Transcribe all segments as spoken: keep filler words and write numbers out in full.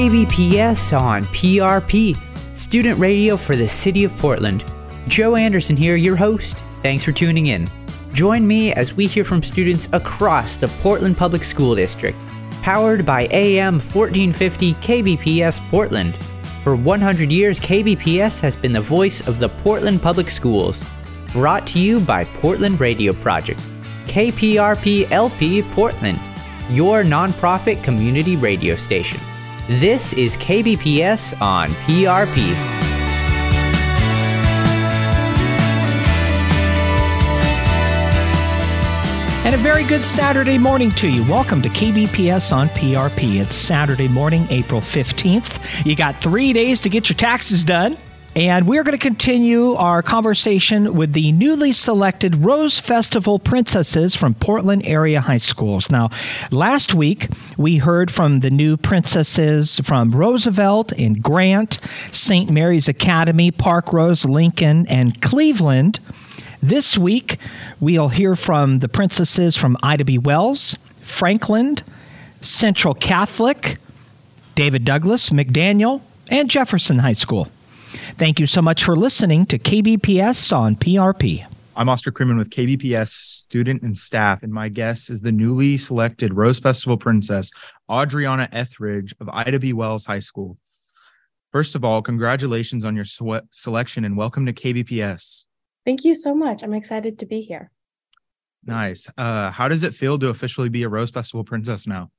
K B P S on P R P, student radio for the city of Portland. Joe Anderson here, your host. Thanks for tuning in. Join me as we hear from students across the Portland Public School District. Powered by A M fourteen fifty K B P S Portland. For one hundred years, K B P S has been the voice of the Portland Public Schools. Brought to you by Portland Radio Project. K P R P L P Portland, your nonprofit community radio station. This is K B P S on P R P. And a very good Saturday morning to you. Welcome to K B P S on P R P. It's Saturday morning, April fifteenth. You got three days to get your taxes done. And we're going to continue our conversation with the newly selected Rose Festival princesses from Portland area high schools. Now, last week, we heard from the new princesses from Roosevelt and Grant, Saint Mary's Academy, Park Rose, Lincoln, and Cleveland. This week, we'll hear from the princesses from Ida B. Wells, Franklin, Central Catholic, David Douglas, McDaniel, and Jefferson High School. Thank you so much for listening to K B P S on P R P. I'm Oscar Kremen with K B P S student and staff, and my guest is the newly selected Rose Festival princess, Audriana Etheridge of Ida B. Wells High School. First of all, congratulations on your swe- selection and welcome to K B P S. Thank you so much. I'm excited to be here. Nice. Uh, how does it feel to officially be a Rose Festival princess now?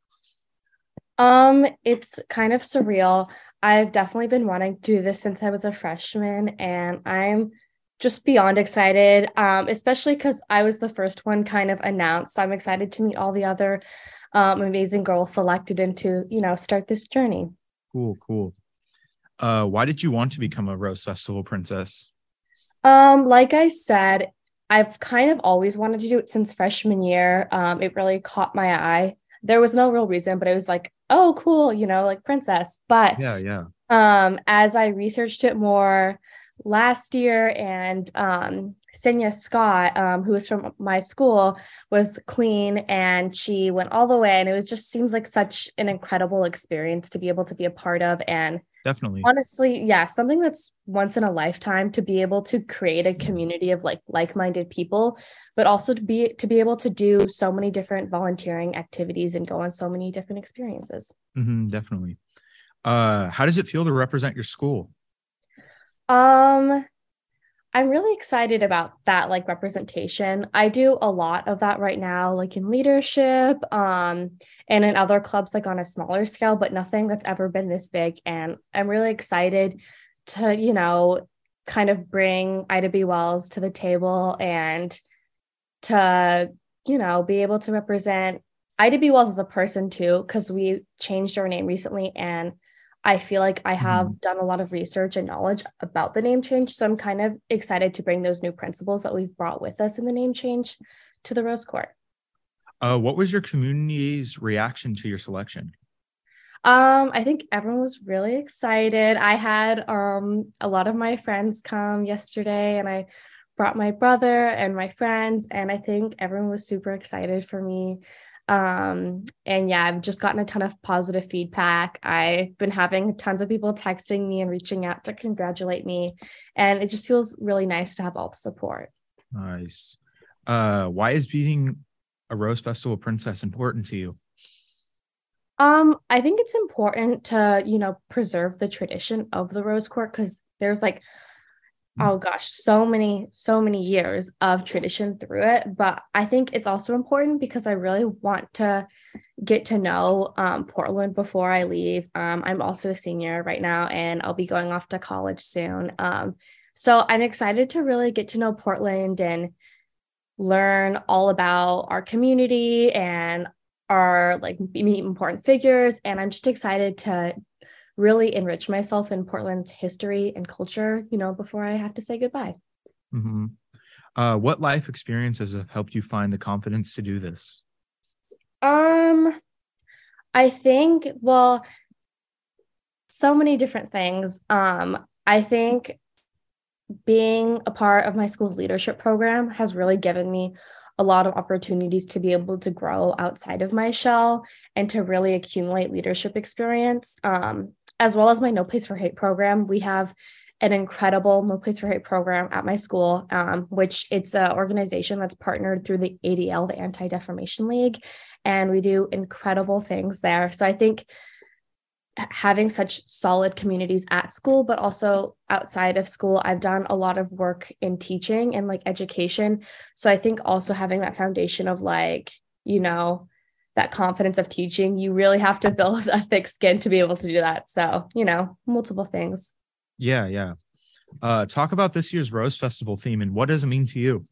Um, it's kind of surreal. I've definitely been wanting to do this since I was a freshman, and I'm just beyond excited, um, especially because I was the first one kind of announced. So I'm excited to meet all the other um, amazing girls selected and to, you know, start this journey. Cool, cool. Uh, why did you want to become a Rose Festival princess? Um, like I said, I've kind of always wanted to do it since freshman year. Um, it really caught my eye. There was no real reason, but it was like, oh, cool, you know, like princess. But yeah, yeah. Um, as I researched it more last year, and um, Senya Scott, um, who was from my school, was the queen, and she went all the way. And it was just seems like such an incredible experience to be able to be a part of. And definitely, honestly, yeah, something that's once in a lifetime to be able to create a community of like like-minded people, but also to be to be able to do so many different volunteering activities and go on so many different experiences. Mm-hmm, definitely. Uh, how does it feel to represent your school? Um, I'm really excited about that, like representation. I do a lot of that right now, like in leadership, um, and in other clubs, like on a smaller scale, but nothing that's ever been this big. And I'm really excited to, you know, kind of bring Ida B. Wells to the table and to, you know, be able to represent Ida B. Wells as a person too, because we changed our name recently, and I feel like I have mm. done a lot of research and knowledge about the name change. So I'm kind of excited to bring those new principles that we've brought with us in the name change to the Rose Court. Uh, what was your community's reaction to your selection? Um, I think everyone was really excited. I had um, a lot of my friends come yesterday, and I brought my brother and my friends, and I think everyone was super excited for me. Um, and yeah, I've just gotten a ton of positive feedback. I've been having tons of people texting me and reaching out to congratulate me. And it just feels really nice to have all the support. Nice. Uh, why is being a Rose Festival princess important to you? Um, I think it's important to, you know, preserve the tradition of the Rose Court, because there's like, oh gosh, so many, so many years of tradition through it. But I think it's also important because I really want to get to know um, Portland before I leave. Um, I'm also a senior right now, and I'll be going off to college soon. Um, so I'm excited to really get to know Portland and learn all about our community and our like meet important figures. And I'm just excited to really enrich myself in Portland's history and culture, you know, before I have to say goodbye. Mm-hmm. Uh, what life experiences have helped you find the confidence to do this? Um, I think, well, so many different things. Um, I think being a part of my school's leadership program has really given me a lot of opportunities to be able to grow outside of my shell and to really accumulate leadership experience. Um, as well as my No Place for Hate program. We have an incredible No Place for Hate program at my school, um, which it's an organization that's partnered through the A D L, the Anti-Defamation League, and we do incredible things there. So I think having such solid communities at school, but also outside of school, I've done a lot of work in teaching and like education. So I think also having that foundation of like, you know, that confidence of teaching, you really have to build a thick skin to be able to do that. So, you know, multiple things. Yeah, yeah. Uh, talk about this year's Rose Festival theme and what does it mean to you?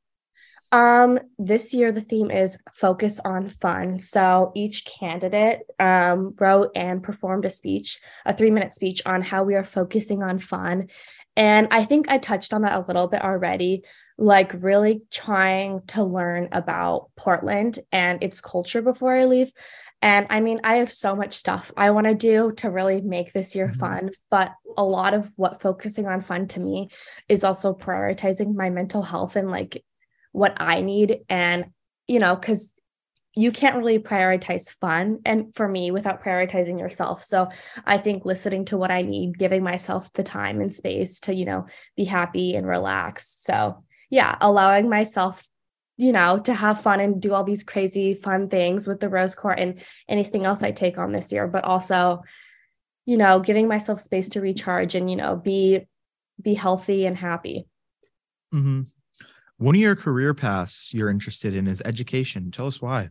Um, this year the theme is focus on fun. So each candidate um, wrote and performed a speech, a three minute speech on how we are focusing on fun. And I think I touched on that a little bit already, like really trying to learn about Portland and its culture before I leave. And I mean, I have so much stuff I want to do to really make this year Mm-hmm. fun, but a lot of what focusing on fun to me is also prioritizing my mental health and like what I need. And, you know, because you can't really prioritize fun and for me without prioritizing yourself. So I think listening to what I need, giving myself the time and space to, you know, be happy and relax. So yeah, allowing myself, you know, to have fun and do all these crazy fun things with the Rose Court and anything else I take on this year, but also, you know, giving myself space to recharge and, you know, be, be healthy and happy. Mm-hmm. One of your career paths you're interested in is education. Tell us why.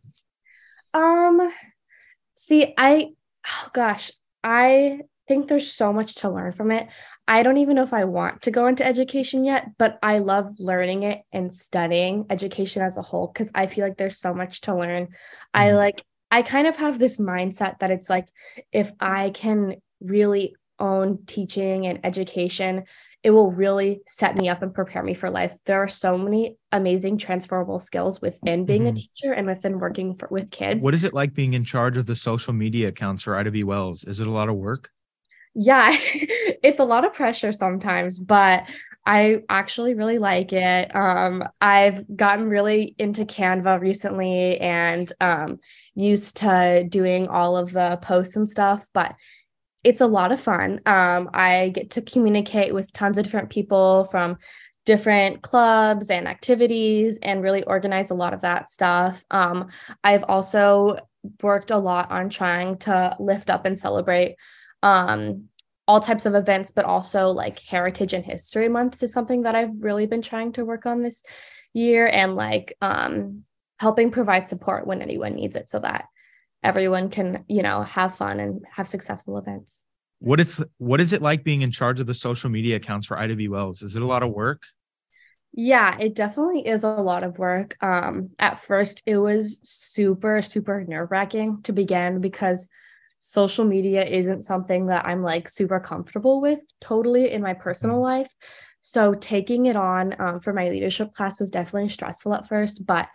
Um, see, I, oh gosh, I think there's so much to learn from it. I don't even know if I want to go into education yet, but I love learning it and studying education as a whole because I feel like there's so much to learn. I Mhm. like, I kind of have this mindset that it's like, if I can really own teaching and education, it will really set me up and prepare me for life. There are so many amazing transferable skills within being a Mhm. teacher and within working for, with kids. What is it like being in charge of the social media accounts for Ida B. Wells? Is it a lot of work? Yeah, it's a lot of pressure sometimes, but I actually really like it. Um, I've gotten really into Canva recently and um, used to doing all of the posts and stuff, but it's a lot of fun. Um, I get to communicate with tons of different people from different clubs and activities and really organize a lot of that stuff. Um, I've also worked a lot on trying to lift up and celebrate um, all types of events, but also like Heritage and History Months is something that I've really been trying to work on this year and like um, helping provide support when anyone needs it so that everyone can, you know, have fun and have successful events. What it's what is it like being in charge of the social media accounts for Ida B. Wells? Is it a lot of work? Yeah, it definitely is a lot of work. Um, at first, it was super, super nerve-wracking to begin because social media isn't something that I'm like super comfortable with totally in my personal Mhm. life. So taking it on um, for my leadership class was definitely stressful at first, but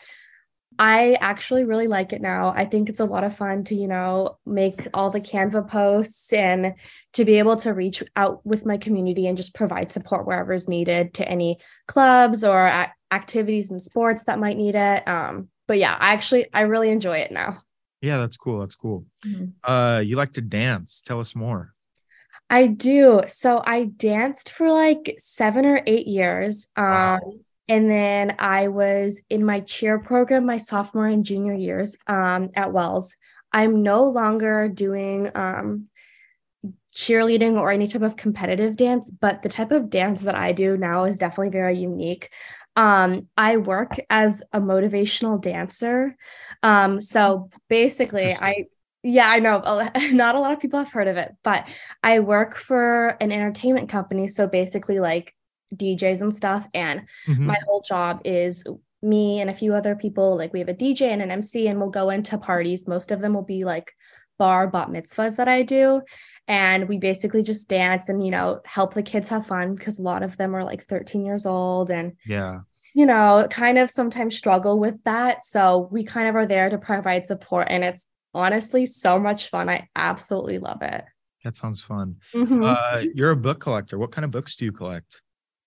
I actually really like it now. I think it's a lot of fun to, you know, make all the Canva posts and to be able to reach out with my community and just provide support wherever is needed to any clubs or a- activities and sports that might need it. Um, but yeah, I actually, I really enjoy it now. Yeah, that's cool. That's cool. Mhm. Uh, you like to dance. Tell us more. I do. So I danced for like seven or eight years. Wow. Um, and then I was in my cheer program my sophomore and junior years um, at Wells. I'm no longer doing um, cheerleading or any type of competitive dance, but the type of dance that I do now is definitely very unique. Um, I work as a motivational dancer. Um, so basically, Interesting. I yeah, I know not a lot of people have heard of it, but I work for an entertainment company. So basically, like D Js and stuff. And Mhm. my whole job is me and a few other people. Like we have a D J and an M C, and we'll go into parties. Most of them will be like bar bat mitzvahs that I do. And we basically just dance and, you know, help the kids have fun because a lot of them are like thirteen years old and, Yeah. you know, kind of sometimes struggle with that. So we kind of are there to provide support. And it's honestly so much fun. I absolutely love it. That sounds fun. Mhm. Uh, you're a book collector. What kind of books do you collect?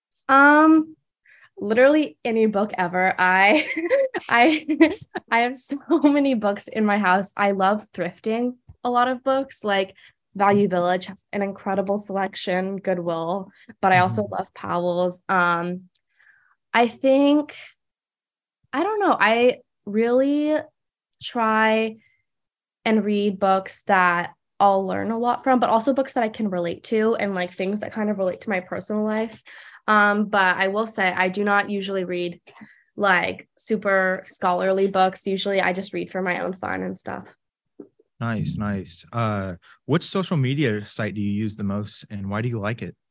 Um, literally any book ever. I I I have so many books in my house. I love thrifting a lot of books. Like Value Village has an incredible selection, Goodwill, but I also Mhm. love Powell's. Um, I think, I don't know, I really try and read books that I'll learn a lot from, but also books that I can relate to and like things that kind of relate to my personal life. Um, but I will say I do not usually read like super scholarly books. Usually I just read for my own fun and stuff. Nice, nice. Uh, which social media site do you use the most, and why do you like it?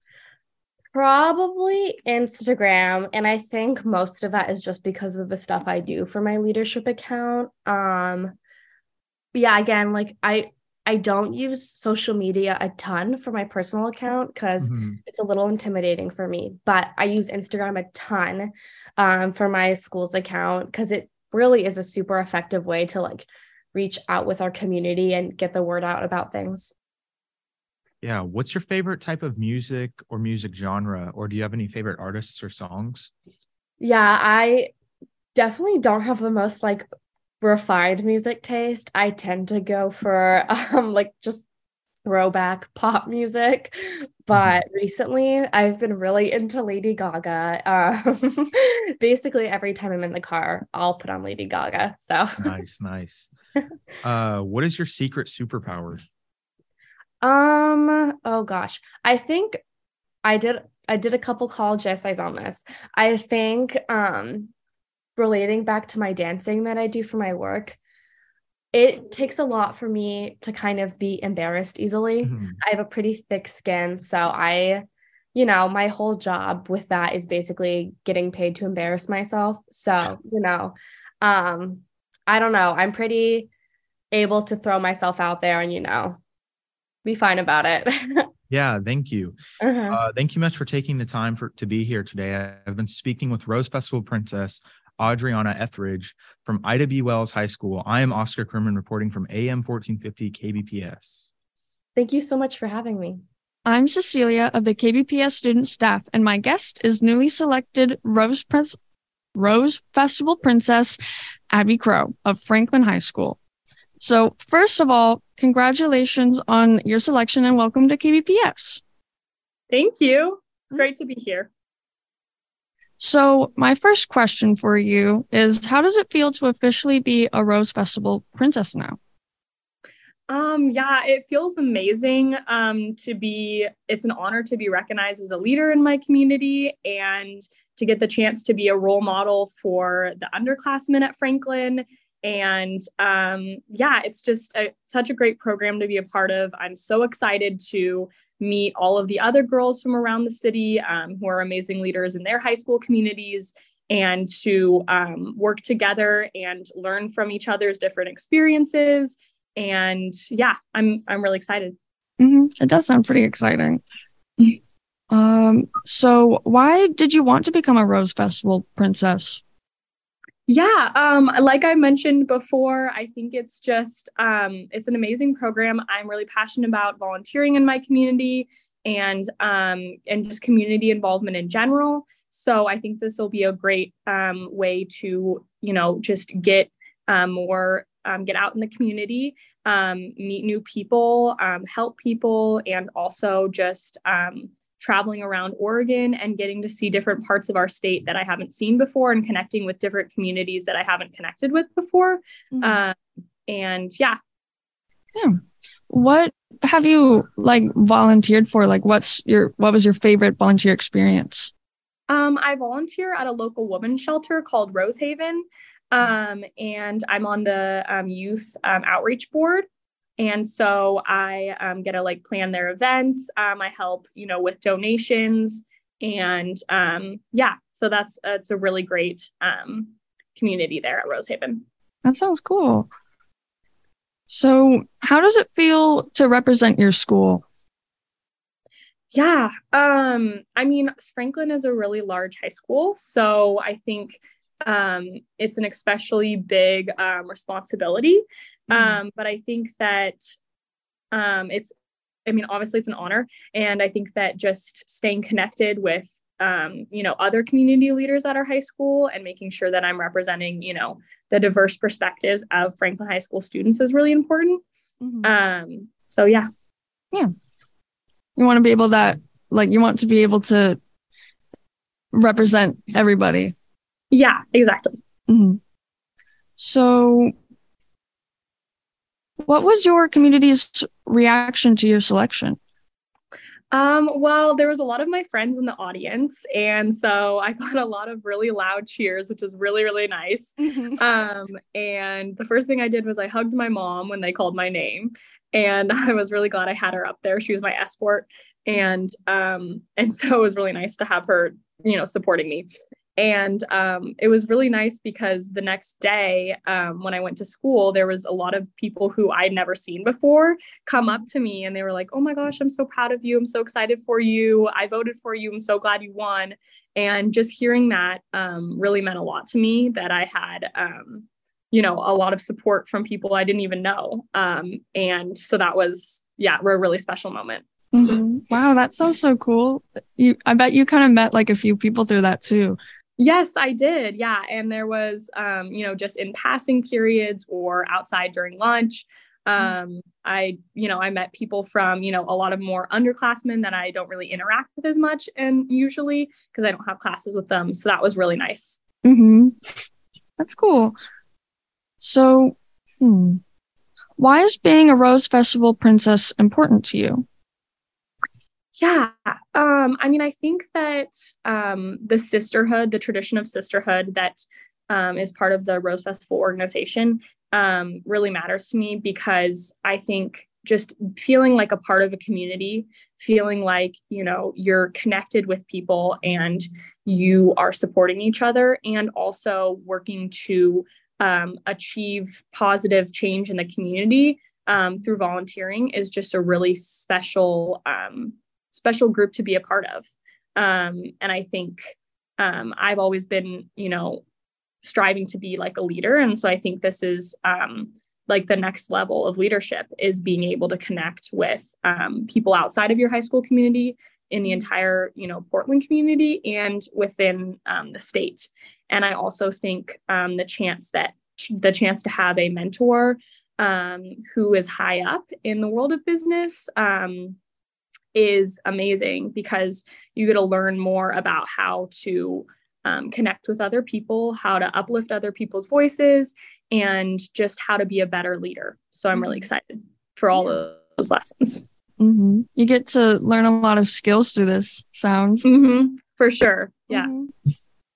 Probably Instagram. And I think most of that is just because of the stuff I do for my leadership account. Um, but yeah, again, like I I don't use social media a ton for my personal account because Mhm. it's a little intimidating for me. But I use Instagram a ton um, for my school's account because it really is a super effective way to like reach out with our community and get the word out about things. Yeah. What's your favorite type of music or music genre, or do you have any favorite artists or songs? Yeah, I definitely don't have the most like refined music taste. I tend to go for um like just throwback pop music. Mhm. But recently I've been really into Lady Gaga. Um, basically every time I'm in the car, I'll put on Lady Gaga. So Nice, nice. Uh, what is your secret superpower? um oh gosh. I think I did I did a couple college essays on this. I think um relating back to my dancing that I do for my work, it takes a lot for me to kind of be embarrassed easily. Mhm. I have a pretty thick skin, so I, you know, my whole job with that is basically getting paid to embarrass myself. So, you know, um, I don't know. I'm pretty able to throw myself out there and, you know, be fine about it. Yeah, thank you. uh-huh. Uh, thank you much for taking the time for to be here today. I've been speaking with Rose Festival Princess Adriana Etheridge from Ida B. Wells High School. I am Oscar Kerman reporting from A M fourteen fifty K B P S. Thank you so much for having me. I'm Cecilia of the K B P S student staff, and my guest is newly selected Rose, Pres- Rose Festival Princess Abby Crow of Franklin High School. So, first of all, congratulations on your selection and welcome to K B P S. Thank you. It's great to be here. So, my first question for you is, how does it feel to officially be a Rose Festival Princess now? Um, yeah, it feels amazing um, to be, it's an honor to be recognized as a leader in my community and to get the chance to be a role model for the underclassmen at Franklin. And um, yeah, it's just a, such a great program to be a part of. I'm so excited to meet all of the other girls from around the city um, who are amazing leaders in their high school communities and to um, work together and learn from each other's different experiences. And yeah, I'm I'm really excited. Mm-hmm. It does sound pretty exciting. um, so why did you want to become a Rose Festival Princess? Yeah, um, like I mentioned before, I think it's just um, it's an amazing program. I'm really passionate about volunteering in my community and um, and just community involvement in general. So I think this will be a great um, way to, you know, just get um, more, um, get out in the community, um, meet new people, um, help people, and also just um, traveling around Oregon and getting to see different parts of our state that I haven't seen before and connecting with different communities that I haven't connected with before. Mm-hmm. Uh, and yeah. Yeah. What have you like volunteered for? Like what's your, what was your favorite volunteer experience? Um, I volunteer at a local women's shelter called Rosehaven. Um, and I'm on the um, youth um, outreach board. And so I um, get to like plan their events. Um, I help, you know, with donations and um, yeah, so that's, uh, it's a really great um, community there at Rosehaven. That sounds cool. So how does it feel to represent your school? Yeah. Um, I mean, Franklin is a really large high school. So I think um, it's an especially big um, responsibility. Um, but I think that um, it's, I mean, obviously it's an honor. And I think that just staying connected with, um, you know, other community leaders at our high school and making sure that I'm representing, you know, the diverse perspectives of Franklin High School students is really important. Mm-hmm. Um, so yeah. Yeah. You want to be able that, like, you want to be able to represent everybody. Yeah, exactly. Mm-hmm. So what was your community's reaction to your selection? Um, well, there was a lot of my friends in the audience, and so I got a lot of really loud cheers, which was really, really nice. Mm-hmm. Um, and the first thing I did was I hugged my mom when they called my name, and I was really glad I had her up there. She was my escort, and um, and so it was really nice to have her, you know, supporting me. And um, it was really nice because the next day, um, when I went to school, there was a lot of people who I'd never seen before come up to me and they were like, "Oh my gosh, I'm so proud of you. I'm so excited for you. I voted for you. I'm so glad you won." And just hearing that um, really meant a lot to me, that I had, um, you know, a lot of support from people I didn't even know. Um, and so that was, yeah, a really special moment. Mm-hmm. Wow, that sounds so cool. You, I bet you kind of met like a few people through that too. Yes, I did. Yeah. And there was, um, you know, just in passing periods or outside during lunch. Um, I, you know, I met people from, you know, a lot of more underclassmen that I don't really interact with as much and usually because I don't have classes with them. So that was really nice. Mm-hmm. That's cool. So, hmm, why is being a Rose Festival princess important to you? Yeah. Um, I mean, I think that um, the sisterhood, the tradition of sisterhood that um, is part of the Rose Festival organization um, really matters to me because I think just feeling like a part of a community, feeling like, you know, you're connected with people and you are supporting each other and also working to um, achieve positive change in the community um, through volunteering is just a really special um special group to be a part of. Um, and I think um, I've always been, you know, striving to be like a leader. And so I think this is um, like the next level of leadership is being able to connect with um, people outside of your high school community, in the entire, you know, Portland community and within um, the state. And I also think um, the chance that the chance to have a mentor um, who is high up in the world of business um, is amazing because you get to learn more about how to um, connect with other people, how to uplift other people's voices, and just how to be a better leader. So I'm really excited for all of those lessons. Mm-hmm. You get to learn a lot of skills through this, sounds. Mm-hmm. For sure. Yeah. Mm-hmm.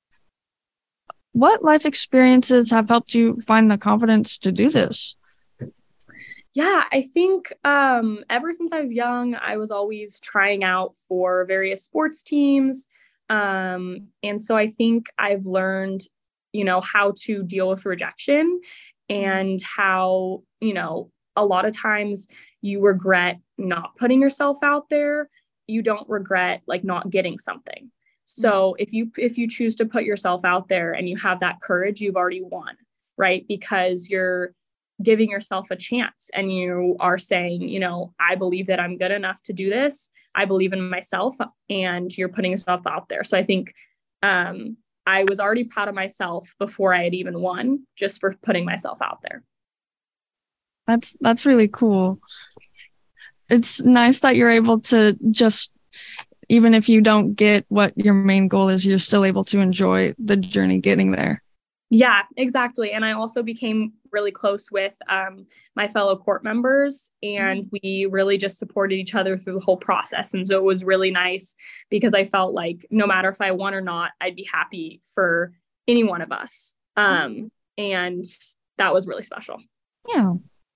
What life experiences have helped you find the confidence to do this? Yeah, I think um, ever since I was young, I was always trying out for various sports teams. Um, and so I think I've learned, you know, how to deal with rejection and how, you know, a lot of times you regret not putting yourself out there. You don't regret like not getting something. So if you if you choose to put yourself out there and you have that courage, you've already won, right? Because you're giving yourself a chance and you are saying, you know, I believe that I'm good enough to do this. I believe in myself, and you're putting yourself out there. So I think um, I was already proud of myself before I had even won, just for putting myself out there. That's that's really cool. It's nice that you're able to just, even if you don't get what your main goal is, you're still able to enjoy the journey getting there. Yeah, exactly. And I also became really close with um, my fellow court members, and we really just supported each other through the whole process. And so it was really nice because I felt like no matter if I won or not, I'd be happy for any one of us. Um, and that was really special. Yeah.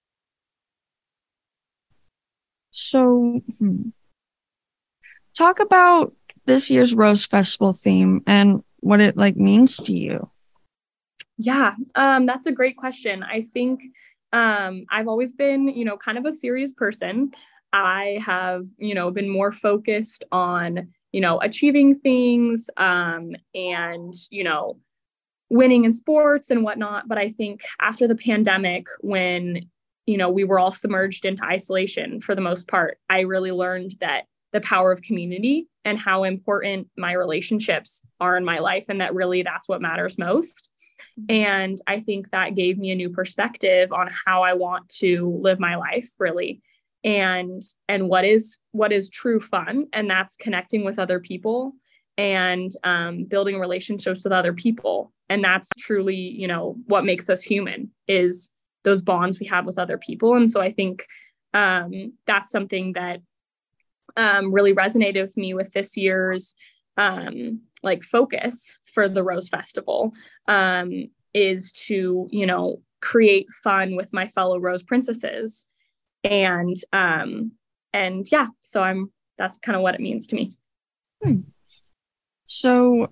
So, hmm. talk about this year's Rose Festival theme and what it like means to you. Yeah, um, that's a great question. I think um, I've always been, you know, kind of a serious person. I have, you know, been more focused on, you know, achieving things um, and, you know, winning in sports and whatnot. But I think after the pandemic, when, you know, we were all submerged into isolation for the most part, I really learned that the power of community and how important my relationships are in my life, and that really that's what matters most. And I think that gave me a new perspective on how I want to live my life, really. and and what is what is true fun, and that's connecting with other people and um, building relationships with other people. And that's truly, you know, what makes us human, is those bonds we have with other people. And so I think um, that's something that um, really resonated with me with this year's um, like focus for the Rose Festival, um, is to, you know, create fun with my fellow Rose Princesses. And, um, and yeah, so I'm, that's kind of what it means to me. Hmm. So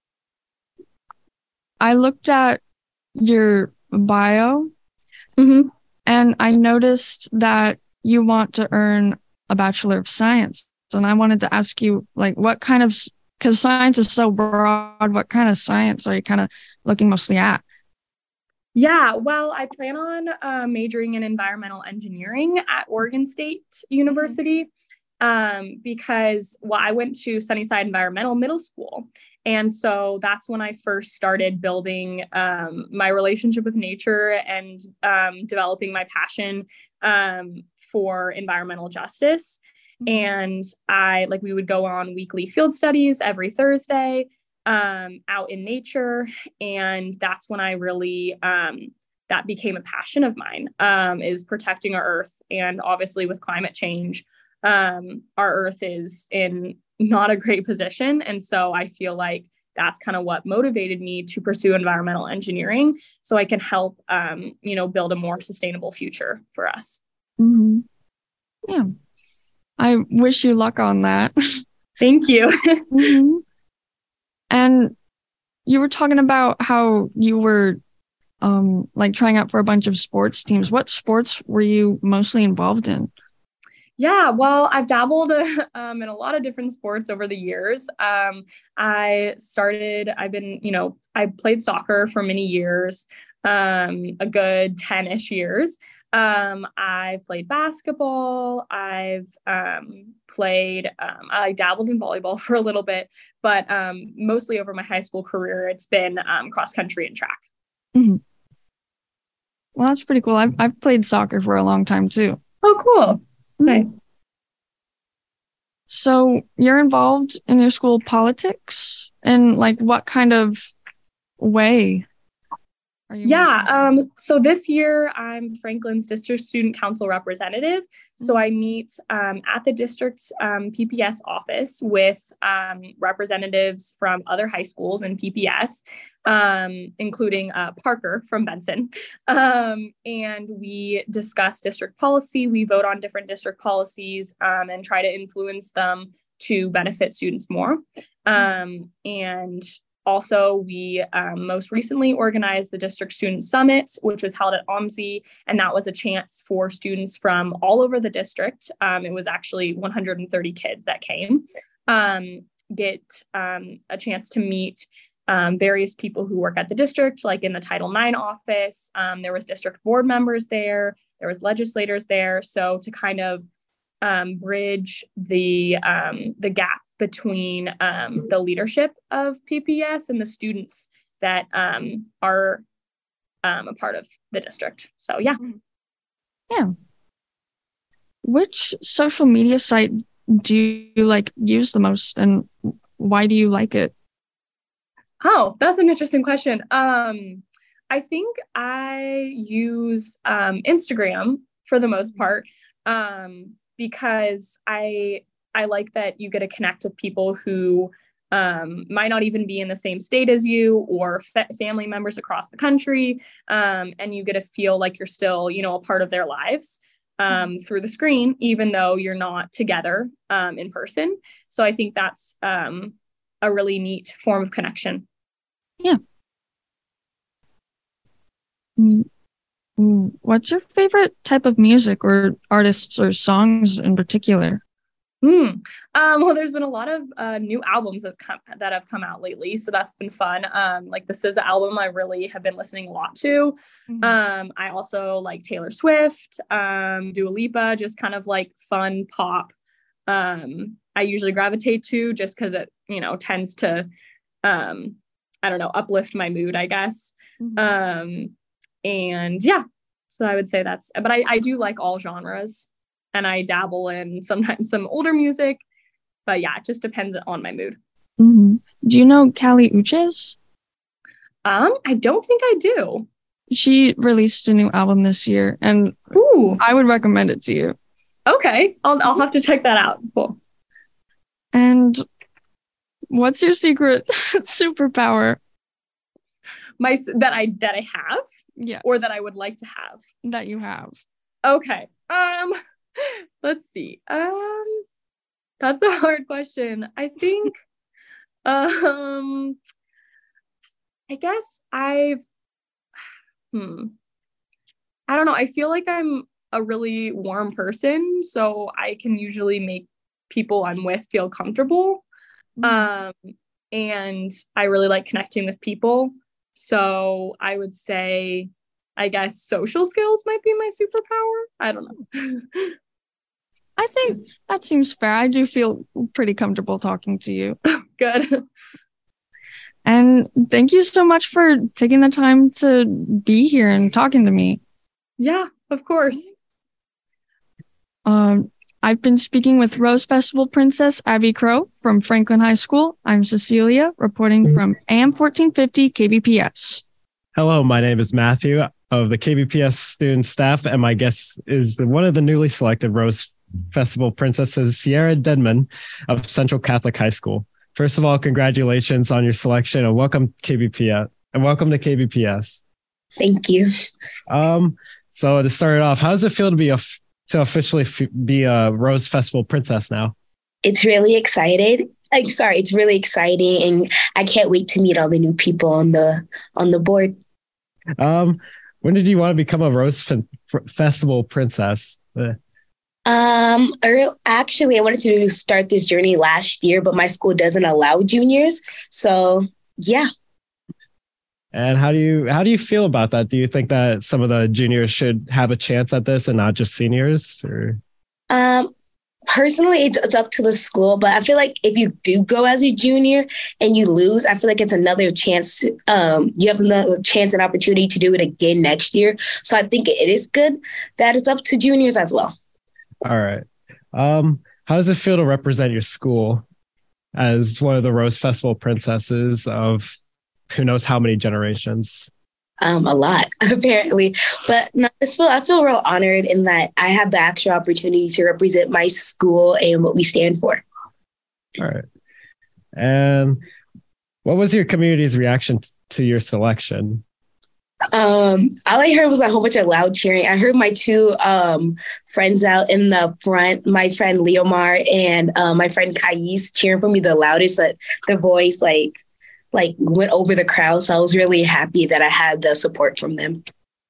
I looked at your bio, Mm-hmm. and I noticed that you want to earn a Bachelor of Science. And I wanted to ask you, like, what kind of, because science is so broad, what kind of science are you kind of looking mostly at? Yeah, well, I plan on uh, majoring in environmental engineering at Oregon State University. Um, because, well, I went to Sunnyside Environmental Middle School. And so that's when I first started building um, my relationship with nature and um, developing my passion um, for environmental justice. And I, like, we would go on weekly field studies every Thursday um, out in nature. And that's when I really, um, that became a passion of mine, um, is protecting our earth. And obviously with climate change, um, our earth is in not a great position. And so I feel like that's kind of what motivated me to pursue environmental engineering, so I can help, um, you know, build a more sustainable future for us. Mm-hmm. Yeah. I wish you luck on that. Thank you. Mm-hmm. And you were talking about how you were um, like trying out for a bunch of sports teams. What sports were you mostly involved in? Yeah, well, I've dabbled um, in a lot of different sports over the years. Um, I started, I've been, you know, I played soccer for many years, um, a good ten-ish years. Um, I've played basketball. I've um, played, um, I dabbled in volleyball for a little bit, but um, mostly over my high school career, it's been um, cross country and track. Mm-hmm. Well, that's pretty cool. I've, I've played soccer for a long time too. Oh, cool. Nice. So you're involved in your school politics, and like what kind of way are you? Yeah. Um, so this year I'm Franklin's district student council representative. So I meet um, at the district um, P P S office with um, representatives from other high schools in P P S, um, including uh, Parker from Benson. Um, and we discuss district policy. We vote on different district policies um, and try to influence them to benefit students more. Um, and Also, we um, most recently organized the District Student Summit, which was held at O M S I, and that was a chance for students from all over the district. Um, it was actually one hundred thirty kids that came, um, get um, a chance to meet um, various people who work at the district, like in the Title nine office. Um, there was district board members there. There was legislators there. So to kind of um, bridge the um, the gap between um, the leadership of P P S and the students that um, are um, a part of the district. So yeah. Yeah. Which social media site do you like use the most, and why do you like it? Oh, that's an interesting question. Um, I think I use um, Instagram for the most part um, because I I like that you get to connect with people who um, might not even be in the same state as you, or fa- family members across the country. Um, and you get to feel like you're still, you know, a part of their lives um, through the screen, even though you're not together um, in person. So I think that's um, a really neat form of connection. Yeah. What's your favorite type of music or artists or songs in particular? Hmm. Um, well, there's been a lot of uh, new albums that's come, that have come out lately, so that's been fun. Um, like the S Z A album, I really have been listening a lot to. Mm-hmm. Um, I also like Taylor Swift, um, Dua Lipa, just kind of like fun pop. Um, I usually gravitate to just because it, you know, tends to, um, I don't know, uplift my mood, I guess. Mm-hmm. Um, and yeah, so I would say that's. But I, I do like all genres. and I dabble in sometimes some older music. But yeah, it just depends on my mood. Mm-hmm. Do you know Kali Uchis? Um, I don't think I do. She released a new album this year, and Ooh. I would recommend it to you. Okay, I'll I'll have to check that out. Cool. And what's your secret superpower? My that I that I have, yeah, or that I would like to have that you have. Okay. Um, let's see. Um, that's a hard question. I think. um, I guess I've. Hmm. I don't know. I feel like I'm a really warm person, so I can usually make people I'm with feel comfortable. Um, and I really like connecting with people. So I would say, I guess social skills might be my superpower. I don't know. I think that seems fair. I do feel pretty comfortable talking to you. Good. And thank you so much for taking the time to be here and talking to me. Yeah, of course. Um, I've been speaking with Rose Festival Princess Abby Crow from Franklin High School. I'm Cecilia, reporting from A M fourteen fifty K B P S. Hello, my name is Matthew of the K B P S student staff, and my guest is the, one of the newly selected Rose Festival Princesses, Sierra Denman of Central Catholic High School. First of all, congratulations on your selection and welcome K B P S and welcome to K B P S. Thank you. Um, so to start it off, how does it feel to be a to officially f- be a Rose Festival Princess now? It's really excited. Like, sorry, it's really exciting, and I can't wait to meet all the new people on the on the board. Um, when did you want to become a Rose F- Festival Princess? Uh, Um, actually, I wanted to start this journey last year, but my school doesn't allow juniors. So, yeah. And how do you how do you feel about that? Do you think that some of the juniors should have a chance at this and not just seniors? Or um, personally, it's, it's up to the school, but I feel like if you do go as a junior and you lose, I feel like it's another chance. To, um, you have another chance and opportunity to do it again next year. So I think it is good that it's up to juniors as well. All right. Um, how does it feel to represent your school as one of the Rose Festival princesses of who knows how many generations? Um, a lot, apparently. But no, I feel, I feel real honored in that I have the actual opportunity to represent my school and what we stand for. All right. And what was your community's reaction t- to your selection? Um, all I heard was a whole bunch of loud cheering. I heard my two um, friends out in the front, my friend Leomar and uh, my friend Kais cheering for me the loudest. That the voice like like went over the crowd. So I was really happy that I had the support from them.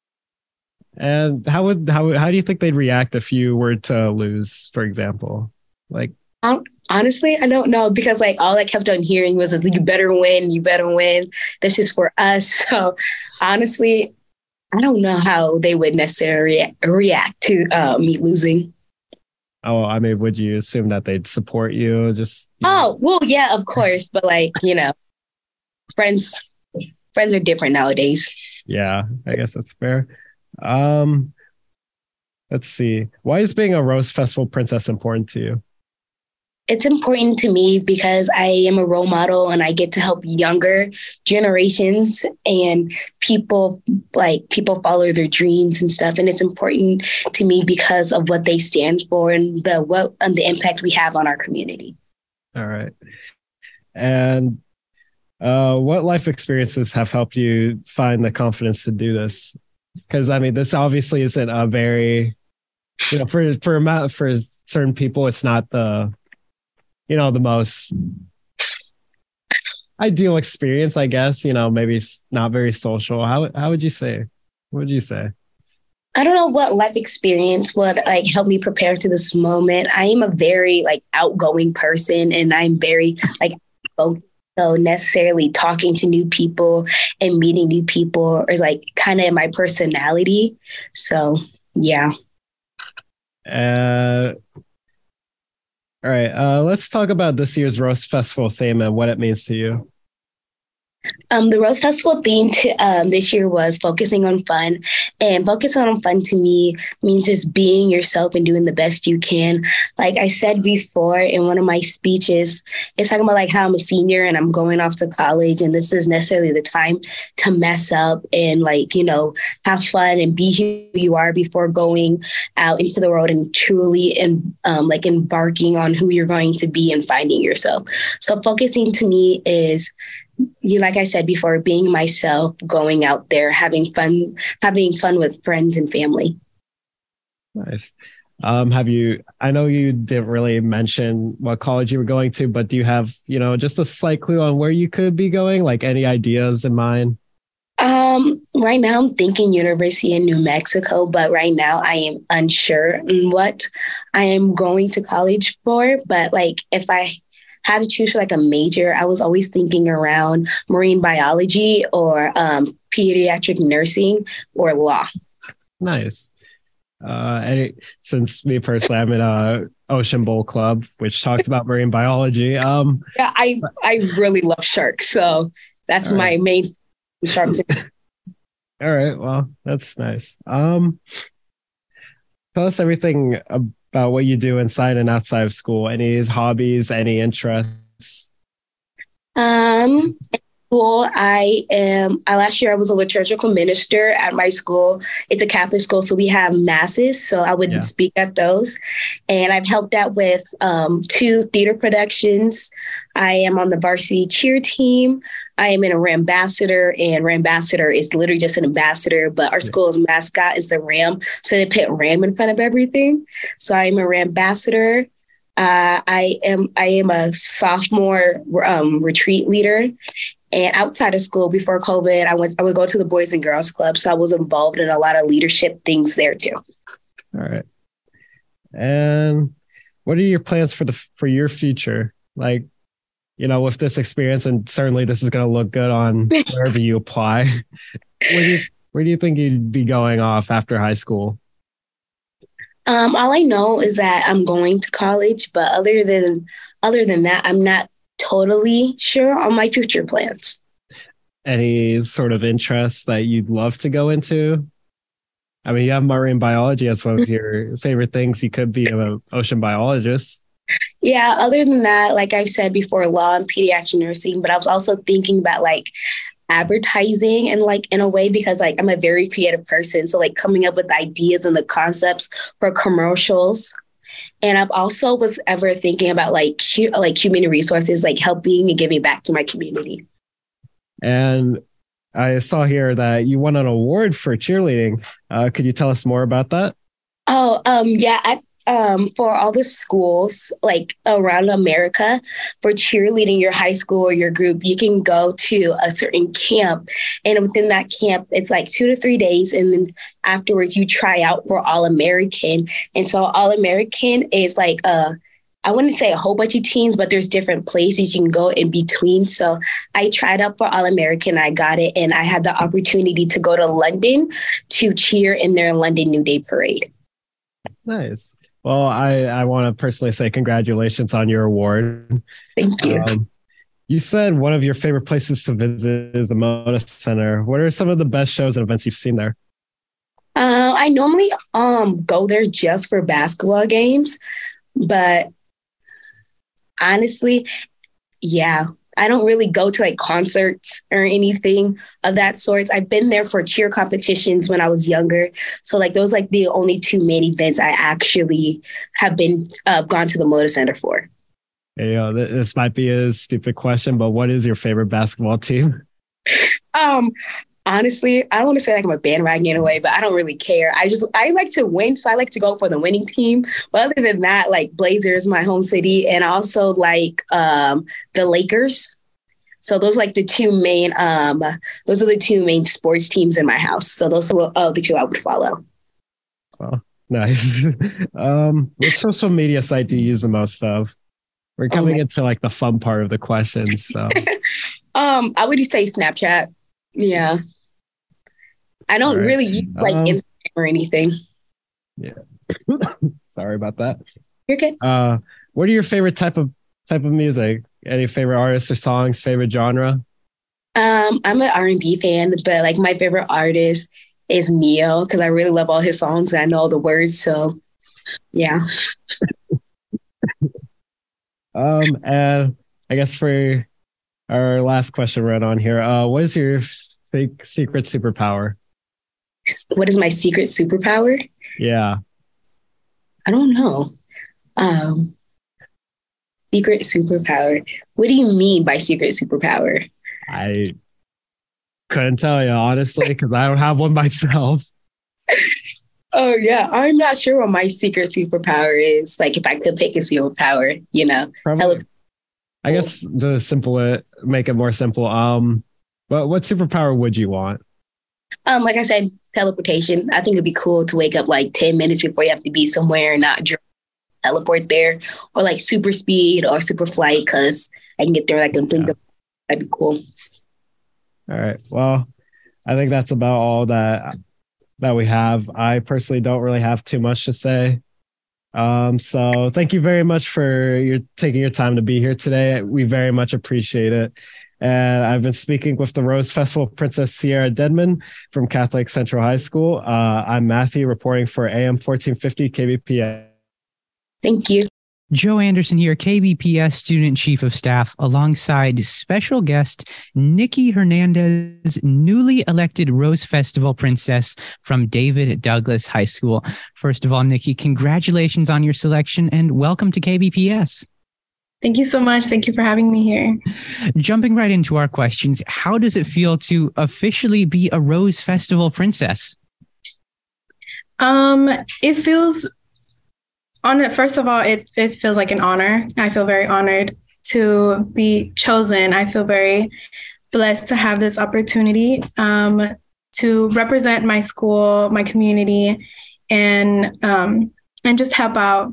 And how would how how do you think they'd react if you were to lose, for example? Like Um, honestly, I don't know, because like all I kept on hearing was you better win, you better win. This is for us. So honestly, I don't know how they would necessarily rea- react to uh, me losing. Oh, I mean, would you assume that they'd support you? Just you Oh, know? well, yeah, of course. But like, you know, friends, friends are different nowadays. Yeah, I guess that's fair. Um, let's see. Why is being a Rose Festival princess important to you? It's important to me because I am a role model and I get to help younger generations and people like people follow their dreams and stuff. And it's important to me because of what they stand for and the what and the impact we have on our community. All right. And uh, what life experiences have helped you find the confidence to do this? Because I mean, this obviously isn't a very, you know, for for amount for certain people, it's not the you know, the most ideal experience, I guess, you know, maybe it's not very social. How how would you say? What would you say? I don't know what life experience would like help me prepare to this moment. I am a very like outgoing person and I'm very like both. So necessarily talking to new people and meeting new people is like kind of my personality. So yeah. Uh All right, uh, let's talk about this year's Rose Festival theme and what it means to you. Um, the Rose Festival theme to, um, this year was focusing on fun. And focusing on fun to me means just being yourself and doing the best you can. Like I said before in one of my speeches, it's talking about like how I'm a senior and I'm going off to college, and this is necessarily the time to mess up and like, you know, have fun and be who you are before going out into the world and truly and um, like embarking on who you're going to be and finding yourself. So focusing to me is, you like I said before, being myself, going out there, having fun, having fun with friends and family. Nice. Um, have you, I know you didn't really mention what college you were going to, but do you have, you know, just a slight clue on where you could be going? Like any ideas in mind? Um, right now I'm thinking University in New Mexico, but right now I am unsure on what I am going to college for. But like if I had to choose for like a major, I was always thinking around marine biology or um, pediatric nursing or law. Nice. Uh, and since me personally, I'm in a Ocean Bowl club, which talks about marine biology. Um, yeah, I I really love sharks, so that's my right. main sharks. All right, well, that's nice. Um, tell us everything about what you do inside and outside of school. Any hobbies, any interests? Um, School, I am. I, last year, I was a liturgical minister at my school. It's a Catholic school, so we have masses. So I would yeah. speak at those, and I've helped out with um, two theater productions. I am on the varsity cheer team. I am in a Rambassador, and Rambassador is literally just an ambassador, but our school's mascot is the ram, so they put ram in front of everything. So I am a Rambassador. Uh, I am. I am a sophomore um, retreat leader. And outside of school, before COVID, I went. I would go to the Boys and Girls Club, so I was involved in a lot of leadership things there too. All right. And what are your plans for the for your future? Like, you know, with this experience, and certainly this is going to look good on wherever you apply. Where do you where do you think you'd be going off after high school? Um, all I know is that I'm going to college, but other than other than that, I'm not totally sure on my future plans. Any sort of interests that you'd love to go into? I mean, you have marine biology as one of your favorite things. You could be an ocean biologist. Yeah, other than that, like I've said before, law and pediatric nursing, but I was also thinking about like advertising and like in a way, because like I'm a very creative person. So like coming up with ideas and the concepts for commercials. And I've also was ever thinking about like hu- like human resources, like helping and giving back to my community. And I saw here that you won an award for cheerleading. Uh, could you tell us more about that? Oh, um, yeah. I, um, for all the schools like around America, for cheerleading your high school or your group, you can go to a certain camp. And within that camp, it's like two to three days. And then afterwards, you try out for All-American. And so All-American is like a I wouldn't say a whole bunch of teams, but there's different places you can go in between. So I tried out for All-American. I got it. And I had the opportunity to go to London to cheer in their London New Day parade. Nice. Well, I, I want to personally say congratulations on your award. Thank you. Um, you said one of your favorite places to visit is the Moda Center. What are some of the best shows and events you've seen there? Uh, I normally um go there just for basketball games, but honestly, yeah, I don't really go to like concerts or anything of that sort. I've been there for cheer competitions when I was younger. So like those like the only two main events I actually have been uh, gone to the Moda Center for. Hey, uh, this might be a stupid question, but what is your favorite basketball team? Um, honestly, I don't want to say like I'm a bandwagon in a way, but I don't really care. I just, I like to win. So I like to go for the winning team. But other than that, like Blazers, my home city, and I also like um, the Lakers. So those are like the two main, um, those are the two main sports teams in my house. So those are uh, the two I would follow. Well, nice. um, what social media site do you use the most of? We're coming oh into like the fun part of the questions. So, um, I would say Snapchat. Yeah. I don't right. really use like um, Instagram or anything. Yeah. Sorry about that. You're good. Uh, what are your favorite type of type of music? Any favorite artists or songs, favorite genre? Um, I'm an R and B fan, but like my favorite artist is Neo because I really love all his songs and I know all the words. So yeah. Um, and I guess for our last question right on here, uh, what is your se- secret superpower? What is my secret superpower? Yeah. I don't know. Um, secret superpower. What do you mean by secret superpower? I couldn't tell you, honestly, because I don't have one myself. Oh, yeah. I'm not sure what my secret superpower is. Like, if I could pick a superpower, you know. Probably, I guess to simple it, make it more simple. Um, but what superpower would you want? Um, like I said, teleportation. I think it'd be cool to wake up like ten minutes before you have to be somewhere and not dr- teleport there, or like super speed or super flight because I can get there like in blink Yeah. of. That'd be cool. All right. Well, I think that's about all that that we have. I personally don't really have too much to say. Um, so thank you very much for your taking your time to be here today. We very much appreciate it. And I've been speaking with the Rose Festival Princess Sierra Dedman from Catholic Central High School. Uh, I'm Matthew reporting for A M fourteen fifty K B P S. Thank you. Joe Anderson here, K B P S Student Chief of Staff, alongside special guest Nikki Hernandez, newly elected Rose Festival Princess from David Douglas High School. First of all, Nikki, congratulations on your selection and welcome to K B P S. Thank you so much. Thank you for having me here. Jumping right into our questions, how does it feel to officially be a Rose Festival Princess? Um, it feels on it. First of all, it it feels like an honor. I feel very honored to be chosen. I feel very blessed to have this opportunity um, to represent my school, my community, and um, and just help out.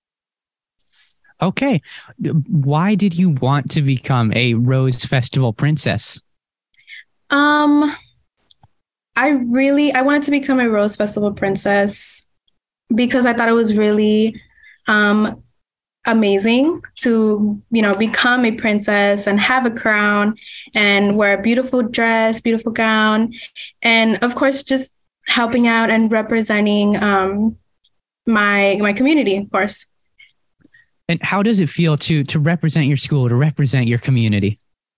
Okay. Why did you want to become a Rose Festival Princess? Um, I really, I wanted to become a Rose Festival Princess because I thought it was really um, amazing to, you know, become a princess and have a crown and wear a beautiful dress, beautiful gown. And of course, just helping out and representing um, my, my community, of course. And how does it feel to to represent your school, to represent your community?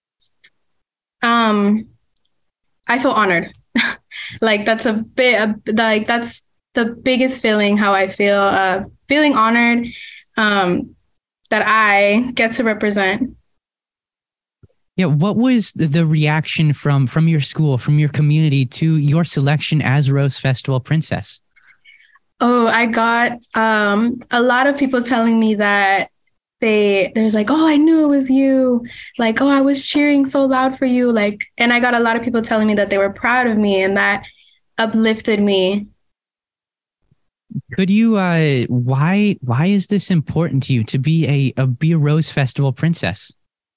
Um, I feel honored. Like that's a bit uh, like that's the biggest feeling how I feel. Uh, feeling honored um, that I get to represent. Yeah, what was the reaction from from your school, from your community to your selection as Rose Festival Princess? Oh, I got um, a lot of people telling me that they, there's like, oh, I knew it was you. Like, oh, I was cheering so loud for you. Like, and I got a lot of people telling me that they were proud of me and that uplifted me. Could you, uh, why, why is this important to you to be a, a be a Rose Festival Princess?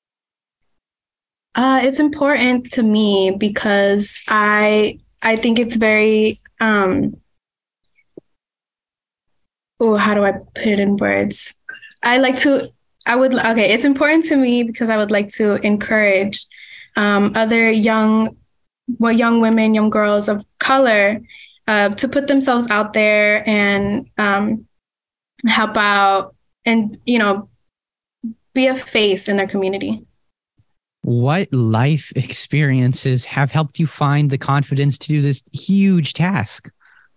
Uh, it's important to me because I, I think it's very, um, oh, how do I put it in words? I like to, I would, okay, it's important to me because I would like to encourage um, other young, well, young women, young girls of color uh, to put themselves out there and um, help out and, you know, be a face in their community. What life experiences have helped you find the confidence to do this huge task?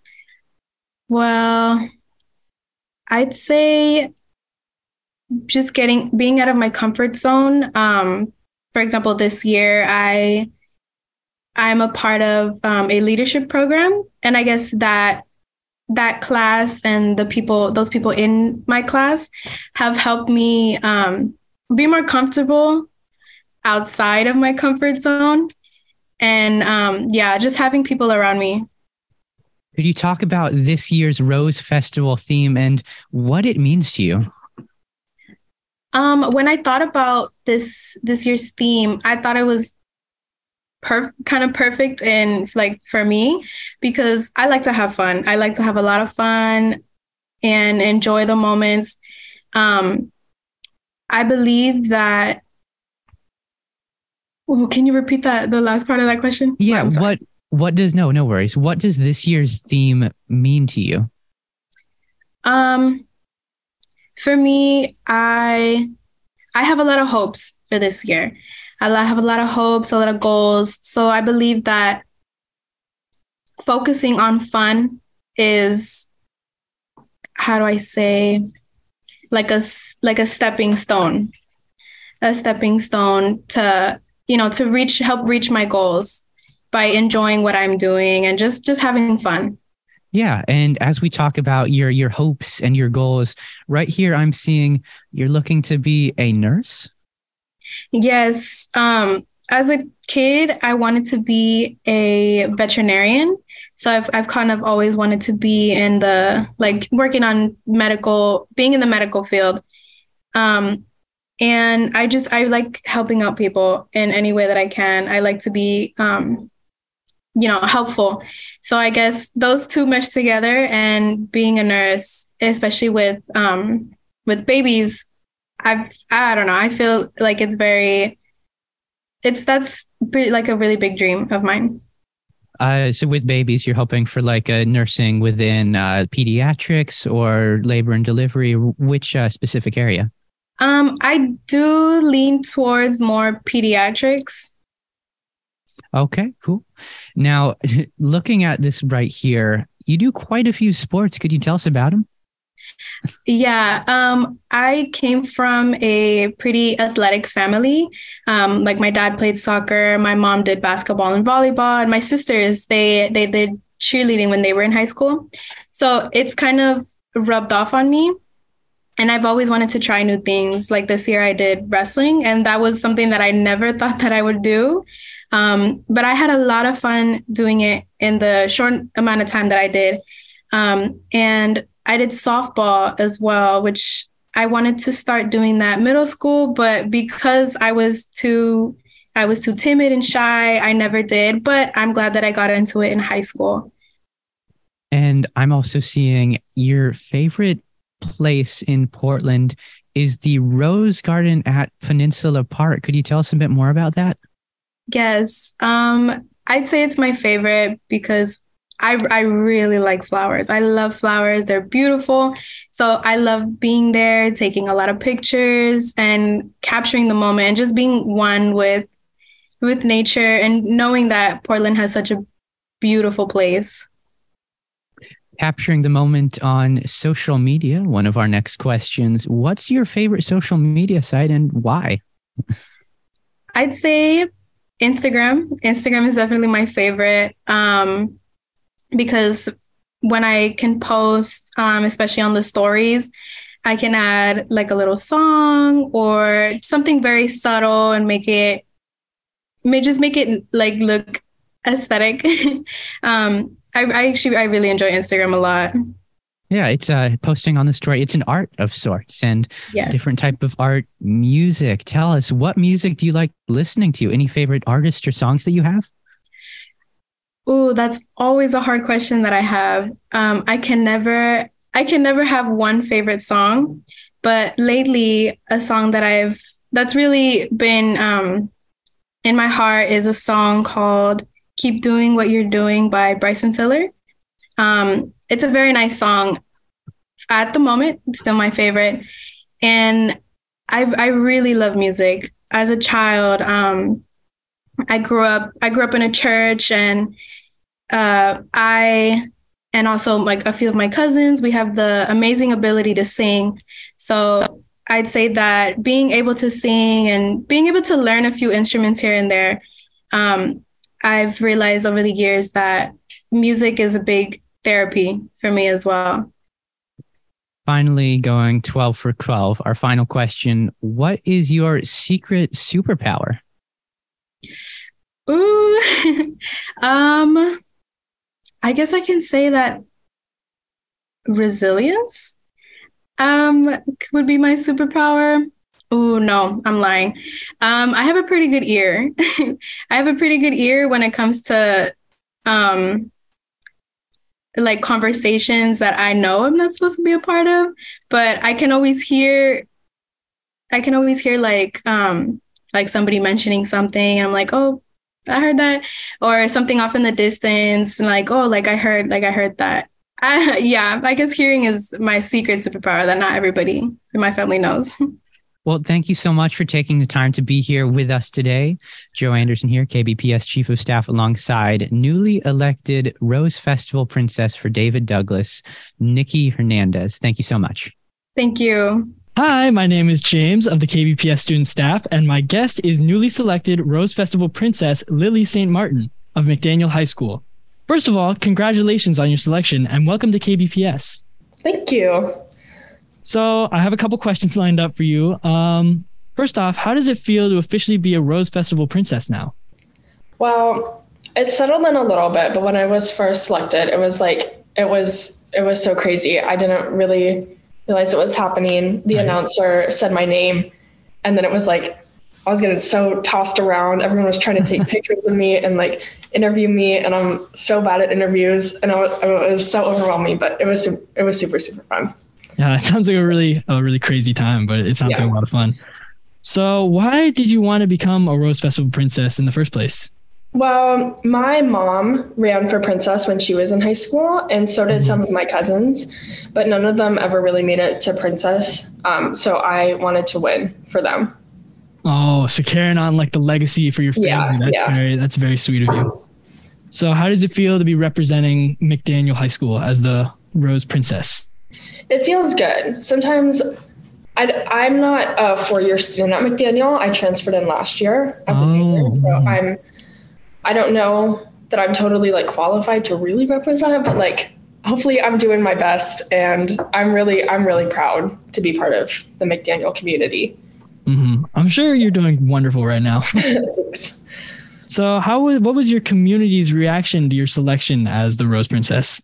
Well, I'd say just getting, being out of my comfort zone. Um, for example, this year, I, I'm a part of um, a leadership program. And I guess that that class and the people, those people in my class have helped me um, be more comfortable outside of my comfort zone. And um, yeah, just having people around me. Could you talk about this year's Rose Festival theme and what it means to you? Um, when I thought about this this year's theme, I thought it was perf- kind of perfect and like for me because I like to have fun. I like to have a lot of fun and enjoy the moments. Um, I believe that Oh, can you repeat that, the last part of that question? Yeah. I'm sorry. What, what does, no, no worries. What does this year's theme mean to you? Um, for me, I, I have a lot of hopes for this year. I have a lot of hopes, a lot of goals. So I believe that focusing on fun is, how do I say, like a, like a stepping stone, a stepping stone to, you know, to reach, help reach my goals by enjoying what I'm doing and just, just having fun. Yeah. And as we talk about your, your hopes and your goals, right here, I'm seeing you're looking to be a nurse. Yes. Um, as a kid, I wanted to be a veterinarian. So I've, I've kind of always wanted to be in the, like working on medical, being in the medical field. Um, and I just, I like helping out people in any way that I can. I like to be, um, you know, helpful. So I guess those two meshed together, and being a nurse, especially with, um, with babies, I've, I don't know, I feel like it's very, it's, that's pretty, like a really big dream of mine. Uh, so with babies, you're hoping for like a nursing within uh, pediatrics or labor and delivery, which uh, specific area? Um, I do lean towards more pediatrics. Okay, cool. Now, looking at this right here, you do quite a few sports. Could you tell us about them? Yeah, um, I came from a pretty athletic family. Um, like my dad played soccer, my mom did basketball and volleyball, and my sisters, they they did cheerleading when they were in high school. So it's kind of rubbed off on me. And I've always wanted to try new things. Like this year I did wrestling, and that was something that I never thought that I would do. Um, but I had a lot of fun doing it in the short amount of time that I did. Um, and I did softball as well, which I wanted to start doing that middle school, but because I was too, I was too timid and shy, I never did, but I'm glad that I got into it in high school. And I'm also seeing your favorite place in Portland is the Rose Garden at Peninsula Park. Could you tell us a bit more about that? Yes. Um, I'd say it's my favorite because I, I really like flowers. I love flowers. They're beautiful. So I love being there, taking a lot of pictures and capturing the moment and just being one with, with nature and knowing that Portland has such a beautiful place. Capturing the moment on social media, one of our next questions. What's your favorite social media site and why? I'd say Instagram. Instagram is definitely my favorite. Um, because when I can post, um, especially on the stories, I can add like a little song or something very subtle and make it, may just make it like look aesthetic. um, I, I actually, I really enjoy Instagram a lot. Yeah, it's uh, posting on the story. It's an art of sorts and yes. different type of art. Music. Tell us, what music do you like listening to? Any favorite artists or songs that you have? Oh, that's always a hard question that I have. Um, I can never, I can never have one favorite song, but lately a song that I've, that's really been um, in my heart is a song called Keep Doing What You're Doing by Bryson Tiller. Um, it's a very nice song at the moment. It's still my favorite. And I I really love music. As a child, um, I grew up, I grew up in a church, and uh, I, and also like a few of my cousins, we have the amazing ability to sing. So I'd say that being able to sing and being able to learn a few instruments here and there, um, I've realized over the years that music is a big therapy for me as well. Finally, going twelve for twelve, our final question. What is your secret superpower? Ooh, um, I guess I can say that resilience um, would be my superpower. Oh, no, I'm lying. Um, I have a pretty good ear. I have a pretty good ear when it comes to um, like conversations that I know I'm not supposed to be a part of, but I can always hear, I can always hear like um, like somebody mentioning something. I'm like, oh, I heard that, or something off in the distance, and like, oh, like I heard, like I heard that. I, yeah, I guess hearing is my secret superpower that not everybody in my family knows. Well, thank you so much for taking the time to be here with us today. Joe Anderson here, K B P S Chief of Staff, alongside newly elected Rose Festival Princess for David Douglas, Nikki Hernandez. Thank you so much. Thank you. Hi, my name is James of the K B P S Student Staff, and my guest is newly selected Rose Festival Princess Lily Saint Martin of McDaniel High School. First of all, congratulations on your selection and welcome to K B P S. Thank you. So I have a couple questions lined up for you. Um, first off, how does it feel to officially be a Rose Festival Princess now? Well, it settled in a little bit, but when I was first selected, it was like, it was, it was so crazy. I didn't really realize it was happening. The right. announcer said my name, and then it was like, I was getting so tossed around. Everyone was trying to take pictures of me and like interview me. And I'm so bad at interviews, and I was, it was so overwhelming, but it was, it was super, super fun. Yeah, it sounds like a really, a really crazy time, but it sounds yeah. like a lot of fun. So why did you want to become a Rose Festival Princess in the first place? Well, my mom ran for princess when she was in high school, and so did some of my cousins, but none of them ever really made it to princess. Um, so I wanted to win for them. Oh, so carrying on like the legacy for your family. Yeah, that's yeah. very, that's very sweet of you. So how does it feel to be representing McDaniel High School as the Rose Princess? It feels good. Sometimes I, I'm not a four-year student at McDaniel. I transferred in last year as a oh. junior, so I'm, I don't know that I'm totally like qualified to really represent, but like, hopefully I'm doing my best, and I'm really, I'm really proud to be part of the McDaniel community. Mm-hmm. I'm sure you're doing wonderful right now. Thanks. So how was, what was your community's reaction to your selection as the Rose Princess?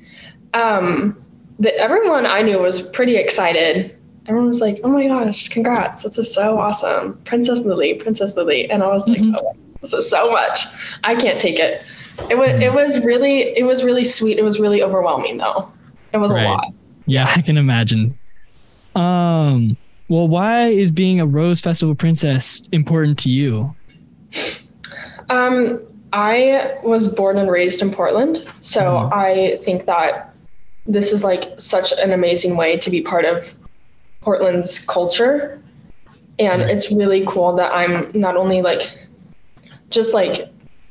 Um, that everyone I knew was pretty excited. Everyone was like, oh my gosh, congrats. This is so awesome. Princess Lily, Princess Lily. And I was like, mm-hmm. oh, this is so much. I can't take it. It was, it was really, it was really sweet. It was really overwhelming though. It was right. a lot. Yeah, I can imagine. Um, well, why is being a Rose Festival Princess important to you? Um, I was born and raised in Portland. So mm-hmm. I think that this is like such an amazing way to be part of Portland's culture. And right. it's really cool that I'm not only like, just like,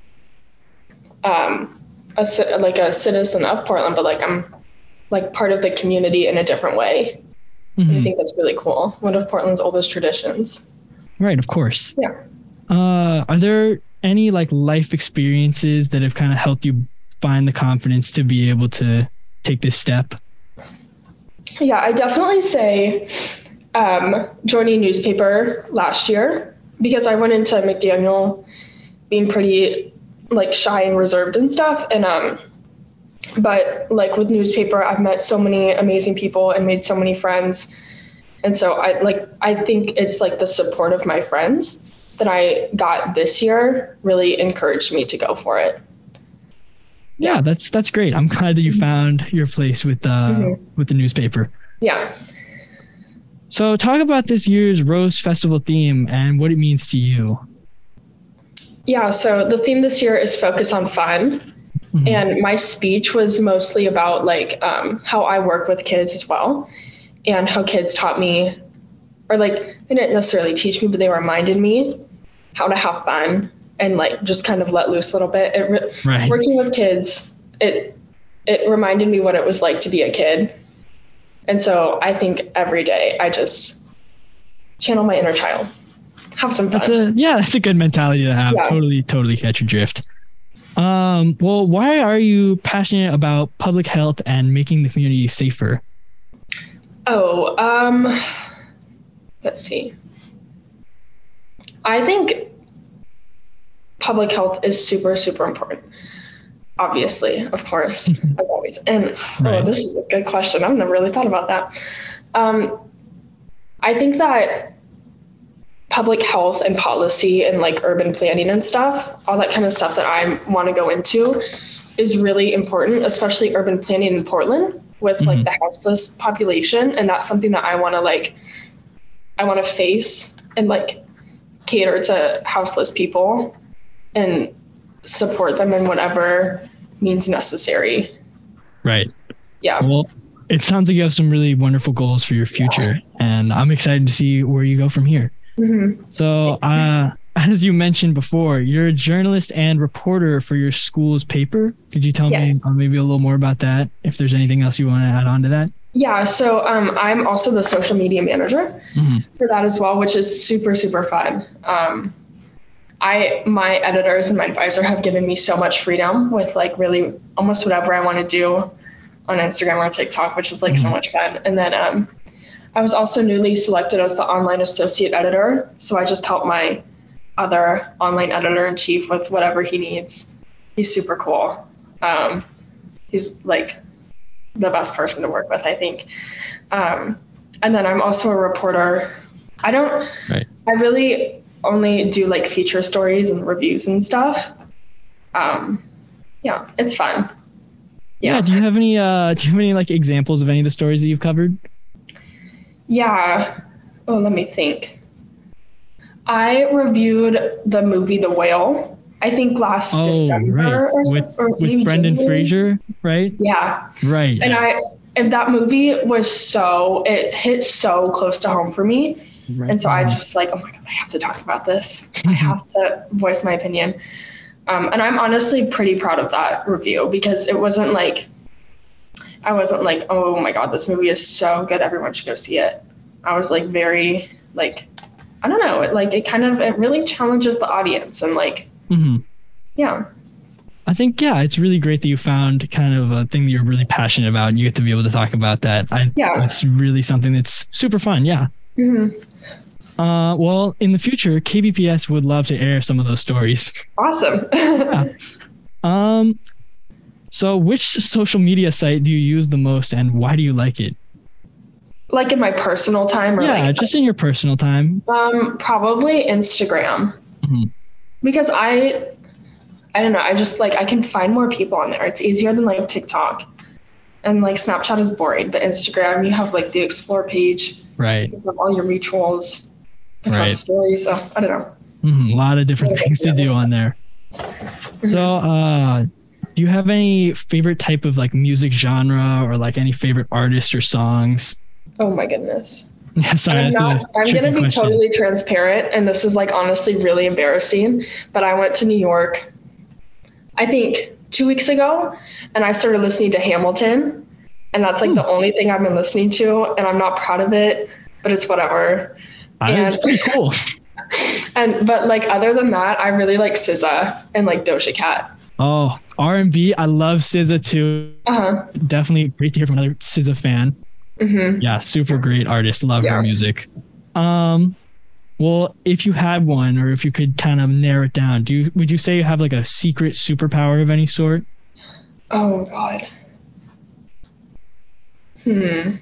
um, a, like a citizen of Portland, but like I'm like part of the community in a different way. Mm-hmm. I think that's really cool. One of Portland's oldest traditions. Right. Of course. Yeah. Uh, are there any like life experiences that have kind of helped you find the confidence to be able to take this step? Yeah, I definitely say um, joining newspaper last year, because I went into McDaniel being pretty like shy and reserved and stuff. And, um, but like with newspaper, I've met so many amazing people and made so many friends. And so I like, I think it's like the support of my friends that I got this year really encouraged me to go for it. Yeah, that's that's great. I'm glad that you found your place with uh mm-hmm. with the newspaper. Yeah. So talk about this year's Rose Festival theme and what it means to you. Yeah, so the theme this year is focus on fun. Mm-hmm. And my speech was mostly about like um, how I work with kids as well, and how kids taught me, or like they didn't necessarily teach me, but they reminded me how to have fun and like just kind of let loose a little bit. It re- right. Working with kids, it it reminded me what it was like to be a kid. And so I think every day I just channel my inner child, have some fun. That's a, yeah, that's a good mentality to have. Yeah. Totally, totally catch your drift. Um, well, why are you passionate about public health and making the community safer? Oh, um, let's see. I think public health is super, super important. Obviously, of course, as always. And right. oh, this is a good question. I've never really thought about that. Um, I think that public health and policy and like urban planning and stuff, all that kind of stuff that I want to go into is really important, especially urban planning in Portland with mm-hmm. like the houseless population. And that's something that I want to like, I want to face and like cater to houseless people and support them in whatever means necessary. Right. Yeah. Well, it sounds like you have some really wonderful goals for your future, and I'm excited to see where you go from here. Mm-hmm. So, uh, as you mentioned before, you're a journalist and reporter for your school's paper. Could you tell Yes. me uh, maybe a little more about that? If there's anything else you want to add on to that? Yeah, so um, I'm also the social media manager Mm-hmm. for that as well, which is super, super fun. Um, I, my editors and my advisor have given me so much freedom with like really almost whatever I want to do on Instagram or TikTok, which is like Mm-hmm. so much fun. And then um, I was also newly selected as the online associate editor. So I just help my other online editor in chief with whatever he needs. He's super cool. Um, he's like the best person to work with, I think. Um, and then I'm also a reporter. I don't, Right. I really only do like feature stories and reviews and stuff. Um, yeah, it's fun. Yeah. Yeah. Do you have any? Uh, do you have any like examples of any of the stories that you've covered? Yeah. Oh, let me think. I reviewed the movie The Whale, I think last Oh, December right. or, With or maybe with Brendan January. Fraser, right? Yeah. Right. And I, and that movie was so, it hit so close to home for me. Right. And so I just like, oh my God, I have to talk about this. I have to voice my opinion. Um, and I'm honestly pretty proud of that review because it wasn't like, I wasn't like, oh my God, this movie is so good. Everyone should go see it. I was like very like, I don't know. It like, it kind of, it really challenges the audience and like, Mm-hmm. yeah. I think, yeah, it's really great that you found kind of a thing that you're really passionate about and you get to be able to talk about that. I, Yeah. It's really something that's super fun. Yeah. Mm-hmm. Uh, well, in the future, K B P S would love to air some of those stories. Awesome. Yeah. Um, so which social media site do you use the most and why do you like it? Like in my personal time or Yeah, like, just in your personal time. um, probably Instagram. Mm-hmm. Because I, I don't know, I just like, I can find more people on there. It's easier than like TikTok and like Snapchat is boring, but Instagram, you have like the explore page, Right. you have all your mutuals, you have Right. stories. So I don't know. Mhm, a lot of different things to do on there. So, uh, do you have any favorite type of like music genre or like any favorite artist or songs? Oh my goodness. Yeah, sorry, I'm that's not, a I'm tricky going to be question. totally transparent. And this is like honestly really embarrassing, but I went to New York, I think two weeks ago, and I started listening to Hamilton. And that's like Hmm. the only thing I've been listening to. And I'm not proud of it, but it's whatever. I- And, It's pretty cool. and, but like, other than that, I really like S Z A and like Doja Cat. Oh, R and B. I love S Z A too. Uh-huh. Definitely great to hear from another S Z A fan. Mm-hmm. Yeah, super great artist. Love Yeah. her music. Um, well, if you had one, or if you could kind of narrow it down, do you, would you say you have like a secret superpower of any sort? Oh God. Hmm.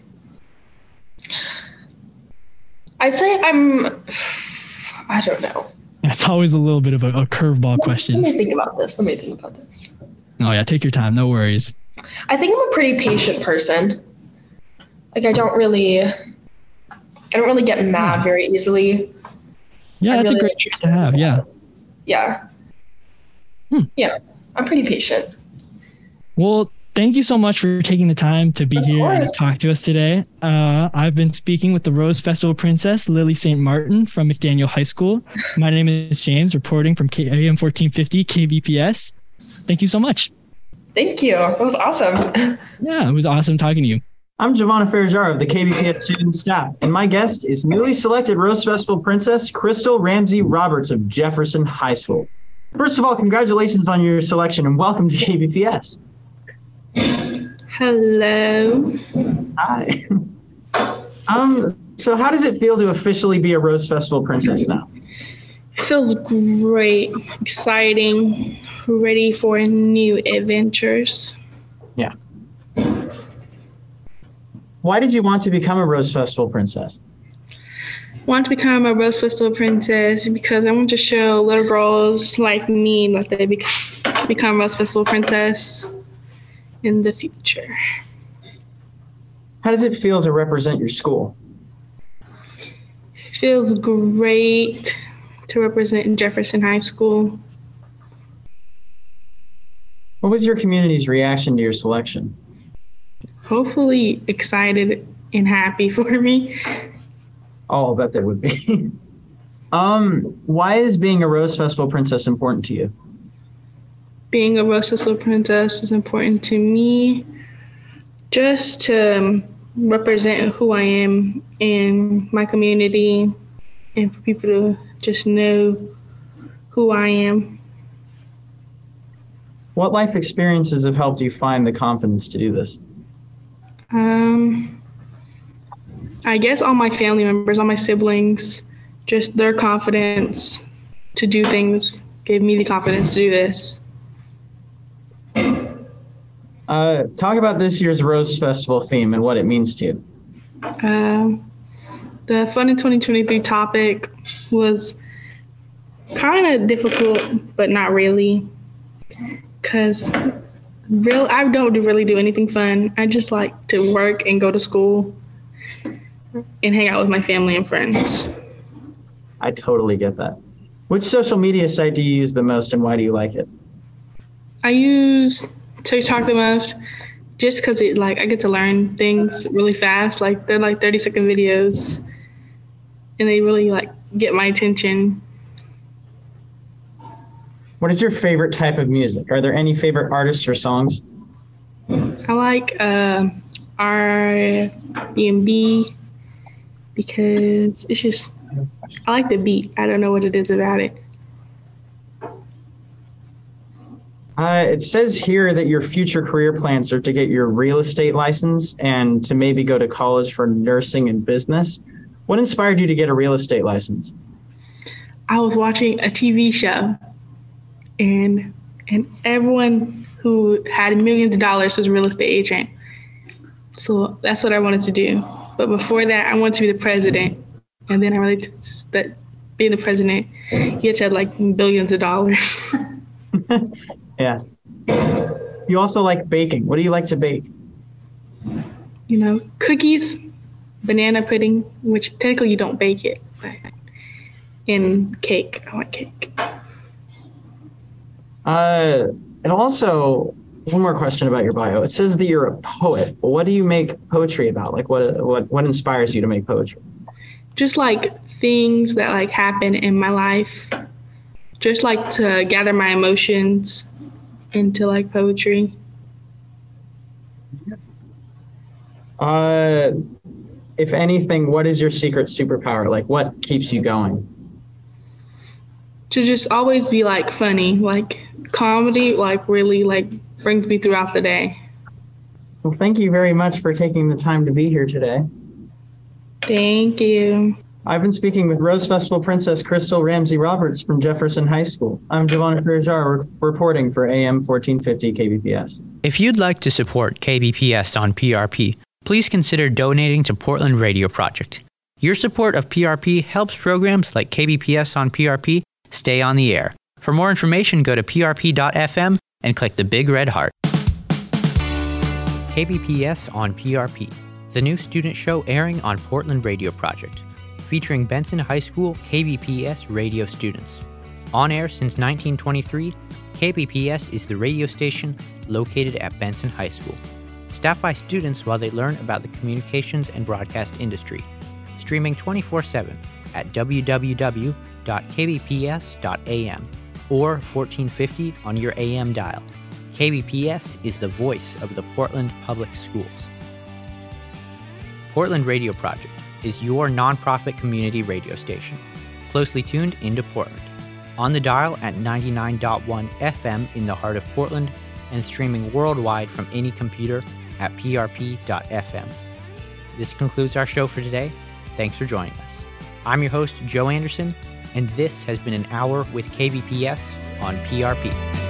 I'd say I'm, I don't know. It's always a little bit of a, a curveball question. Let me think about this. Let me think about this. Oh yeah, take your time. No worries. I think I'm a pretty patient person. Like I don't really, I don't really get mad very easily. Yeah, I that's really- a great trait to have. Yeah. Yeah. Hmm. Yeah. I'm pretty patient. Well, thank you so much for taking the time to be Of here and course. talk to us today. Uh, I've been speaking with the Rose Festival Princess, Lily Saint Martin from McDaniel High School. My name is James, reporting from K- A M fourteen fifty K B P S. Thank you so much. Thank you. That was awesome. Yeah, it was awesome talking to you. I'm Giovanna Ferrajar of the K B P S student staff, and my guest is newly selected Rose Festival Princess Crystal Ramsey Roberts of Jefferson High School. First of all, congratulations on your selection and welcome to K B P S. Hello. Hi. Um, so how does it feel to officially be a Rose Festival Princess now? It feels great, exciting, ready for new adventures. Yeah. Why did you want to become a Rose Festival Princess? I want to become a Rose Festival Princess because I want to show little girls like me that they bec- become Rose Festival Princess in the future. How does it feel to represent your school? It feels great to represent Jefferson High School. What was your community's reaction to your selection? Hopefully excited and happy for me. Oh, I'll bet they would be. um, why is being a Rose Festival Princess important to you? Being a Rose Festival Princess is important to me just to represent who I am in my community and for people to just know who I am. What life experiences have helped you find the confidence to do this? Um, I guess all my family members, all my siblings, just their confidence to do things gave me the confidence to do this. Uh, talk about this year's Rose Festival theme and what it means to you. Um, the Fun in twenty twenty-three topic was kind of difficult, but not really, because real I don't do really do anything fun. I just like to work and go to school and hang out with my family and friends. I totally get that. Which social media site do you use the most and why do you like it? I use TikTok the most just because it like I get to learn things really fast. Like they're like thirty second videos and they really like get my attention. What is your favorite type of music? Are there any favorite artists or songs? I like uh, R and B because it's just, I like the beat. I don't know what it is about it. Uh, it says here that your future career plans are to get your real estate license and to maybe go to college for nursing and business. What inspired you to get a real estate license? I was watching a T V show and and everyone who had millions of dollars was a real estate agent. So that's what I wanted to do. But before that, I wanted to be the president. And then I realized that being the president, you get to have like billions of dollars. Yeah. You also like baking. What do you like to bake? You know, cookies, banana pudding, which technically you don't bake it, but, and cake. I like cake. Uh, and also, one more question about your bio. It says that you're a poet. What do you make poetry about? Like, what what what inspires you to make poetry? Just like things that like happen in my life. Just like to gather my emotions into like poetry. Uh, if anything, what is your secret superpower? Like, what keeps you going? To just always be like funny, like comedy, like really like brings me throughout the day. Well, thank you very much for taking the time to be here today. Thank you. I've been speaking with Rose Festival Princess Crystal Ramsey Roberts from Jefferson High School. I'm Javon Firajar re- reporting for A M fourteen fifty K B P S. If you'd like to support K B P S on P R P, please consider donating to Portland Radio Project. Your support of P R P helps programs like K B P S on P R P stay on the air. For more information, go to p r p dot f m and click the big red heart. K B P S on P R P, the new student show airing on Portland Radio Project, featuring Benson High School K B P S radio students. On air since nineteen twenty-three, K B P S is the radio station located at Benson High School. Staffed by students while they learn about the communications and broadcast industry. Streaming twenty-four seven at w w w dot k b p s dot a m or fourteen fifty on your A M dial. K B P S is the voice of the Portland Public Schools. Portland Radio Project is your nonprofit community radio station, closely tuned into Portland. On the dial at ninety-nine point one F M in the heart of Portland and streaming worldwide from any computer at p r p dot f m. This concludes our show for today. Thanks for joining us. I'm your host, Joe Anderson, and this has been an hour with K B P S on P R P.